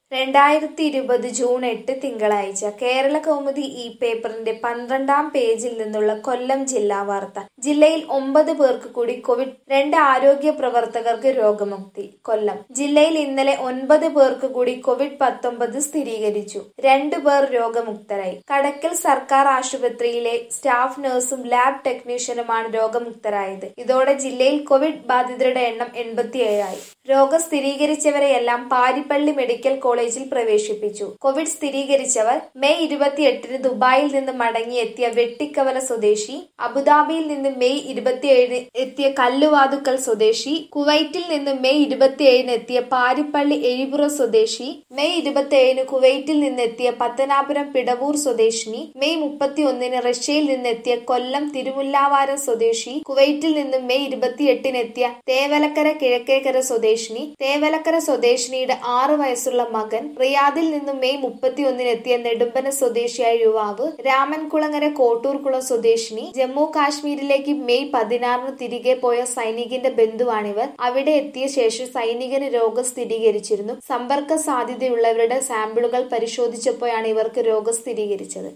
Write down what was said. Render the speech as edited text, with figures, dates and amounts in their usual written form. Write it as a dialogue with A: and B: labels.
A: 2020 June 8 തിങ്കളാഴ്ച കേരള കൗമുദി ഈ പേപ്പറിന്റെ 12-ാം പേജിൽ നിന്നുള്ള കൊല്ലം ജില്ലാ വാർത്ത. ജില്ലയിൽ 9 പേർക്ക് കൂടി കോവിഡ്, 2 ആരോഗ്യ പ്രവർത്തകർക്ക് രോഗമുക്തി. കൊല്ലം ജില്ലയിൽ ഇന്നലെ 9 പേർക്ക് കൂടി കോവിഡ്-19 സ്ഥിരീകരിച്ചു. 2 പേർ രോഗമുക്തരായി. കടക്കൽ സർക്കാർ ആശുപത്രിയിലെ സ്റ്റാഫ് നഴ്സും ലാബ് ടെക്നീഷ്യനുമാണ് രോഗമുക്തരായത്. ഇതോടെ ജില്ലയിൽ കോവിഡ് ബാധിതരുടെ എണ്ണം 87 ആയി. രോഗം സ്ഥിരീകരിച്ചവരെയെല്ലാം പാരിപ്പള്ളി മെഡിക്കൽ കോളേജിൽ പ്രവേശിപ്പിച്ചു. കോവിഡ് സ്ഥിരീകരിച്ചവർ മെയ് 28-ന് ദുബായിൽ നിന്ന് മടങ്ങിയെത്തിയ വെട്ടിക്കവല സ്വദേശി, അബുദാബിയിൽ നിന്ന് മെയ് 27-ന് എത്തിയ കല്ലുവാതുക്കൽ സ്വദേശി, കുവൈറ്റിൽ നിന്ന് മെയ് 27-ന് എത്തിയ പാരിപ്പള്ളി എഴിപുറ സ്വദേശി, മെയ് 27-ന് കുവൈറ്റിൽ നിന്നെത്തിയ പത്തനാപുരം പിടവൂർ സ്വദേശിനി, മെയ് 31-ന് റഷ്യയിൽ നിന്നെത്തിയ കൊല്ലം തിരുമുല്ലാവാരം സ്വദേശി, കുവൈറ്റിൽ നിന്ന് മെയ് 28-ന് എത്തിയ തേവലക്കര കിഴക്കേക്കര സ്വദേശിനി, തേവലക്കര സ്വദേശിനിയുടെ 6 വയസ്സുള്ള മകൻ, റിയാദിൽ നിന്നും മെയ് 31-ന് എത്തിയ നെടുമ്പന സ്വദേശിയായ യുവാവ്, രാമൻകുളങ്ങര കോട്ടൂർകുളം സ്വദേശിനി, ജമ്മു കാശ്മീരിലേക്ക് മെയ് 16-ന് തിരികെ പോയ സൈനികന്റെ ബന്ധുവാണിവർ. അവിടെ എത്തിയ ശേഷം സൈനികന് രോഗം സ്ഥിരീകരിച്ചിരുന്നു. സമ്പർക്ക സാധ്യതയുള്ളവരുടെ സാമ്പിളുകൾ പരിശോധിച്ചപ്പോഴാണ് ഇവർക്ക് രോഗം സ്ഥിരീകരിച്ചത്.